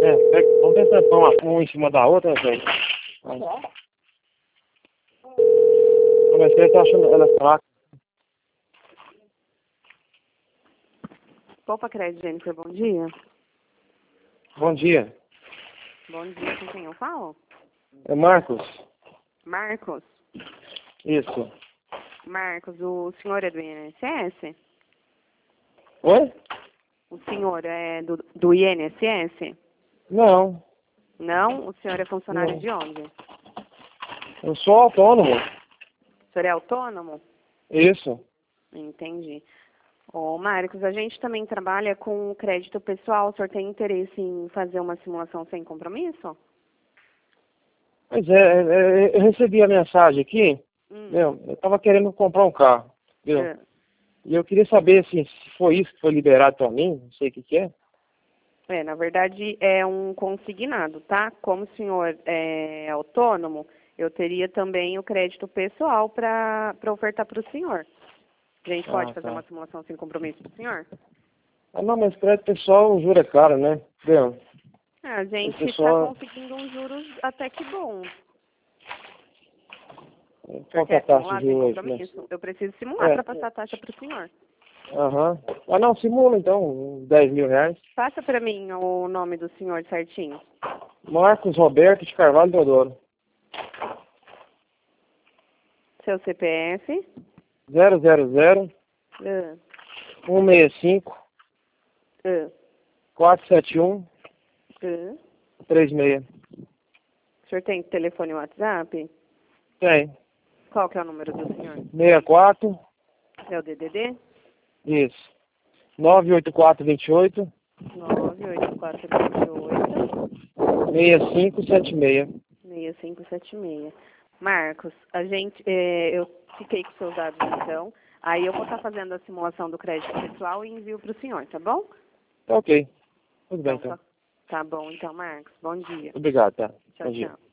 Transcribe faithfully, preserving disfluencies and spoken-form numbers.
É, pega- vamos tentar pôr uma, uma em cima da outra, velho. Mas comecei a estar achando ela fraca. Poupa Crédito, Jennifer, bom dia. Bom dia. Bom dia, com quem eu falo? É Marcos? Marcos. Isso. Marcos, o senhor é do I N S S? Oi? O senhor é do, do I N S S? Não. Não? O senhor é funcionário Não. de onde? Eu sou autônomo. O senhor é autônomo? Isso. Entendi. Ô, Marcos, a gente também trabalha com crédito pessoal. O senhor tem interesse em fazer uma simulação sem compromisso? Pois é, é, é, eu recebi a mensagem aqui, Hum. meu, eu tava querendo comprar um carro, viu? É. E eu queria saber assim, se foi isso que foi liberado pra mim, não sei o que que é. É, na verdade é um consignado, tá? Como o senhor é autônomo, eu teria também o crédito pessoal para ofertar para o senhor. A gente pode Ah, fazer tá. uma simulação sem compromisso para o senhor? Ah, não, mas crédito pessoal, o juro é caro, né? Viu? É, a gente está pessoal- conseguindo uns juros até que bons. Qual que é a Quer taxa simular de sem hoje? né? compromisso? Eu preciso simular É. para passar a taxa para o senhor. Aham. Ah, não, simula então, uns dez mil reais. Passa para mim o nome do senhor certinho. Marcos Roberto de Carvalho Teodoro. Seu C P F. zero zero zero, Ah, um seis cinco, ah, quatro sete um, ah. três seis. O senhor tem telefone e WhatsApp? Tem. Qual que é o número do senhor? sessenta e quatro. É o D D D? Isso. nove oito quatro dois oito, nove oito quatro oito, seis cinco sete seis. seis cinco sete seis. Marcos, a gente, eh, eu fiquei com seus dados então. Aí eu vou estar fazendo a simulação do crédito pessoal e envio para o senhor, tá bom? Tá ok. Tudo bem Então, então. tá, tá bom então, Marcos. Bom dia. Obrigado, tá? Tchau, Bom dia. tchau.